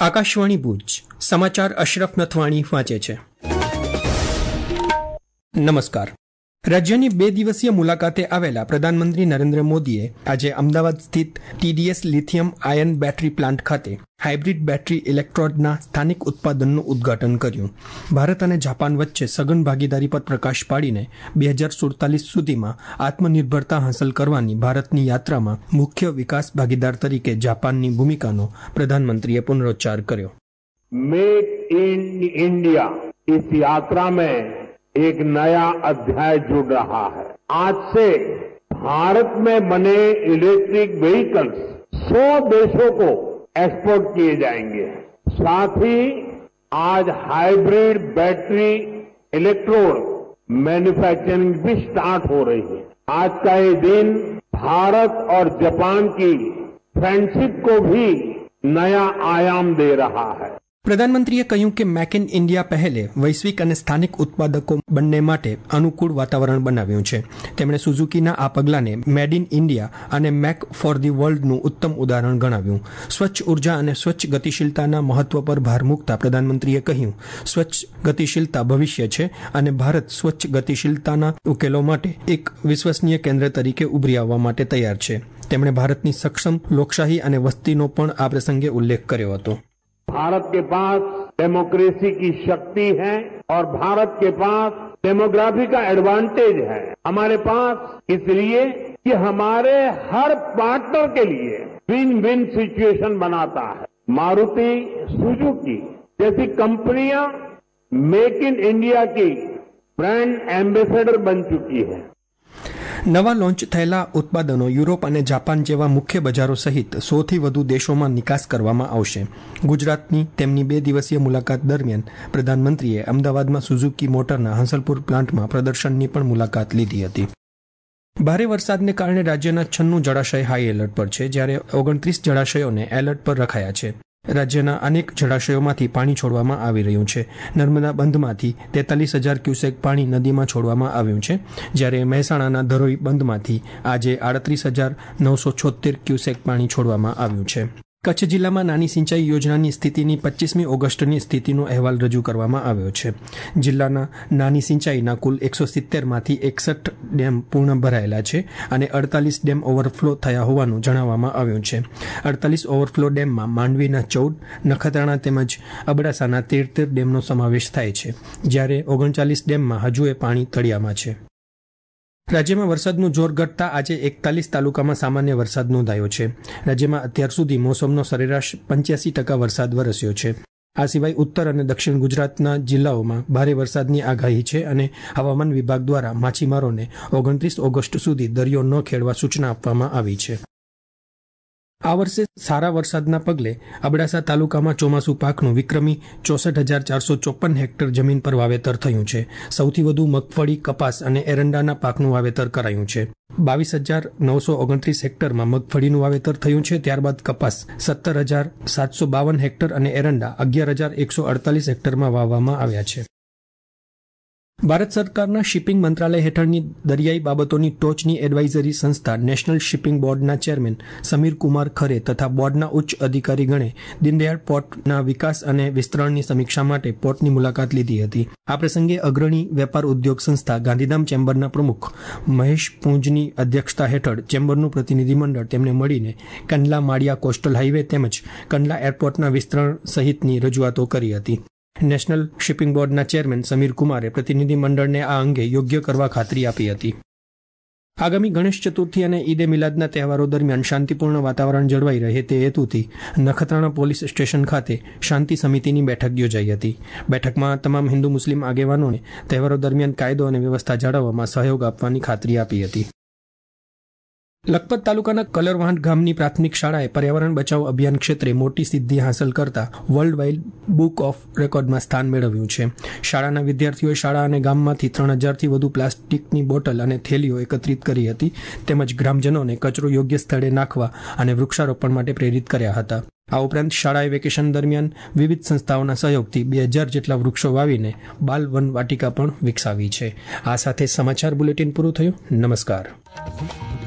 આકાશવાણી ભુજ સમાચાર અશરફ નથવાણી વાંચે છે. નમસ્કાર. રાજ્યની 2 દિવસીય મુલાકાતે આવેલા પ્રધાનમંત્રી નરેન્દ્ર મોદીએ આજે અમદાવાદ સ્થિત TDS lithium ion battery plant ખાતે હાઇબ્રિડ બેટરી ઇલેક્ટ્રોડના સ્થાનિક ઉત્પાદનનું ઉદ્ઘાટન કર્યું. ભારત અને જાપાન વચ્ચે સઘન ભાગીદારી પર પ્રકાશ પાડીને 2047 સુધીમાં આત્મનિર્ભરતા હાંસલ કરવાની ભારતની યાત્રામાં મુખ્ય વિકાસ ભાગીદાર તરીકે જાપાનની ભૂમિકાનો પ્રધાનમંત્રીએ પુનરોચ્ચાર કર્યો. मेक इन इंडिया इस यात्रा में एक नया अध्याय जुड़ रहा है. आज से भारत में बने इलेक्ट्रिक व्हीकल्स 100 देशों को एक्सपोर्ट किए जाएंगे. साथ ही आज हाइब्रिड बैटरी इलेक्ट्रोड मैन्युफैक्चरिंग भी स्टार्ट हो रही है. आज का ये दिन भारत और जापान की फ्रेंडशिप को भी नया आयाम दे रहा है. પ્રધાનમંત્રીએ કહ્યું કે મેક ઇન ઇન્ડિયા પહેલે વૈશ્વિક અને સ્થાનિક ઉત્પાદકો બંને માટે અનુકૂળ વાતાવરણ બનાવ્યું છે. તેમણે સુઝુકીના આ પગલાને મેડ ઇન ઇન્ડિયા અને મેક ફોર ધી વર્લ્ડનું ઉત્તમ ઉદાહરણ ગણાવ્યું. સ્વચ્છ ઉર્જા અને સ્વચ્છ ગતિશીલતાના મહત્વ પર ભાર મૂકતા પ્રધાનમંત્રીએ કહ્યું, સ્વચ્છ ગતિશીલતા ભવિષ્ય છે અને ભારત સ્વચ્છ ગતિશીલતાના ઉકેલો માટે એક વિશ્વસનીય કેન્દ્ર તરીકે ઉભરી આવવા માટે તૈયાર છે. તેમણે ભારતની સક્ષમ લોકશાહી અને વસ્તીનો પણ આ પ્રસંગે ઉલ્લેખ કર્યો હતો. भारत के पास डेमोक्रेसी की शक्ति है और भारत के पास डेमोग्राफी का एडवांटेज है. हमारे पास इसलिए कि हमारे हर पार्टनर के लिए विन विन सिचुएशन बनाता है. मारुति सुजुकी जैसी कंपनियां मेक इन इंडिया की ब्रांड एम्बेसडर बन चुकी है. નવા લોન્ચ થયેલા ઉત્પાદનો યુરોપ અને જાપાન જેવા મુખ્ય બજારો સહિત 100થી વધુ દેશોમાં નિકાસ કરવામાં આવશે. ગુજરાતની તેમની 2 દિવસીય મુલાકાત દરમિયાન પ્રધાનમંત્રીએ અમદાવાદમાં સુઝુકી મોટરના હંસલપુર પ્લાન્ટમાં પ્રદર્શનની પણ મુલાકાત લીધી હતી. ભારે વરસાદને કારણે રાજ્યના 96 જળાશય હાઈ એલર્ટ પર છે, જ્યારે 29 જળાશયોને એલર્ટ પર રખાયા છે. રાજ્યના અનેક જળાશયોમાંથી પાણી છોડવામાં આવી રહ્યું છે. નર્મદા બંધમાંથી 43,000 ક્યુસેક પાણી નદીમાં છોડવામાં આવ્યું છે, જ્યારે મહેસાણાના ધરોઈ બંધમાંથી આજે 38,976 ક્યુસેક પાણી છોડવામાં આવ્યું છે. કચ્છ જિલ્લામાં નાની સિંચાઈ યોજનાની સ્થિતિની 25મી ઓગસ્ટની સ્થિતિનો અહેવાલ રજૂ કરવામાં આવ્યો છે. જિલ્લાના નાની સિંચાઈના કુલ 170માંથી 61 ડેમ પૂર્ણ ભરાયેલા છે અને 48 ડેમ ઓવરફ્લો થયા હોવાનું જણાવવામાં આવ્યું છે. 48 ઓવરફ્લો ડેમમાં માંડવીના 14, નખત્રાણા તેમજ અબડાસાના 13 ડેમનો સમાવેશ થાય છે, જ્યારે 39 ડેમમાં હજુએ પાણી તળિયામાં છે. રાજ્યમાં વરસાદનું જોર ઘટતા આજે 41 તાલુકામાં સામાન્ય વરસાદ નોંધાયો છે. રાજ્યમાં અત્યાર સુધી મોસમનો સરેરાશ 85% વરસાદ વરસ્યો છે. આ સિવાય ઉત્તર અને દક્ષિણ ગુજરાતના જિલ્લાઓમાં ભારે વરસાદની આગાહી છે અને હવામાન વિભાગ દ્વારા માછીમારોને 29 ઓગસ્ટ સુધી દરિયો ન ખેડવા સૂચના આપવામાં આવી છે. આ વર્ષે સારા વરસાદના પગલે અબડાસા તાલુકામાં ચોમાસુ પાકનું વિક્રમી 64,454 હેક્ટર જમીન પર વાવેતર થયું છે. સૌથી વધુ મગફળી, કપાસ અને એરંડાના પાકનું વાવેતર કરાયું છે. 22,929 હેક્ટરમાં મગફળીનું વાવેતર થયું છે. ત્યારબાદ કપાસ 17,752 હેક્ટર અને એરંડા 11,148 હેક્ટરમાં વાવવામાં આવ્યા છે. ભારત સરકારના શિપિંગ મંત્રાલય હેઠળની દરિયાઈ બાબતોની ટોચની એડવાઇઝરી સંસ્થા નેશનલ શિપિંગ બોર્ડના ચેરમેન સમીર કુમાર ખરે તથા બોર્ડના ઉચ્ચ અધિકારીગણે દીનદયાળ પોર્ટના વિકાસ અને વિસ્તરણની સમીક્ષા માટે પોર્ટની મુલાકાત લીધી હતી. આ પ્રસંગે અગ્રણી વેપાર ઉદ્યોગ સંસ્થા ગાંધીધામ ચેમ્બરના પ્રમુખ મહેશ પૂંજની અધ્યક્ષતા હેઠળ ચેમ્બરનું પ્રતિનિધિમંડળ તેમને મળીને કંડલા માળિયા કોસ્ટલ હાઇવે તેમજ કંડલા એરપોર્ટના વિસ્તરણ સહિતની રજૂઆતો કરી હતી. નેશનલ શિપિંગ બોર્ડના ચેરમેન સમીર કુમારે પ્રતિનિધિમંડળને આ અંગે યોગ્ય કરવા ખાતરી આપી હતી. આગામી ગણેશ ચતુર્થી અને ઈદ એ મિલાદના તહેવારો દરમિયાન શાંતિપૂર્ણ વાતાવરણ જળવાઈ રહે તે હેતુથી નખત્રાણા પોલીસ સ્ટેશન ખાતે શાંતિ સમિતિની બેઠક યોજાઈ હતી. બેઠકમાં તમામ હિન્દુ મુસ્લિમ આગેવાનોને તહેવારો દરમિયાન કાયદો અને વ્યવસ્થા જાળવવામાં સહયોગ આપવાની ખાતરી આપી હતી. લખપત તાલુકાના કલરવાંટ ગામની પ્રાથમિક શાળાએ પર્યાવરણ બચાવ અભિયાન ક્ષેત્રે મોટી સિદ્ધિ હાંસલ કરતા વર્લ્ડ વાઇડ બુક ઓફ રેકોર્ડમાં સ્થાન મેળવ્યું છે. શાળાના વિદ્યાર્થીઓએ શાળા અને ગામમાંથી 3,000થી વધુ પ્લાસ્ટિકની બોટલ અને થેલીઓ એકત્રિત કરી હતી, તેમજ ગ્રામજનોને કચરો યોગ્ય સ્થળે નાખવા અને વૃક્ષારોપણ માટે પ્રેરિત કર્યા હતા. આ ઉપરાંત શાળાએ વેકેશન દરમિયાન વિવિધ સંસ્થાઓના સહયોગથી 2,000 જેટલા વૃક્ષો વાવીને બાલ વન વાટિકા પણ વિકસાવી છે. આ સાથે સમાચાર બુલેટિન પૂરું થયું. નમસ્કાર.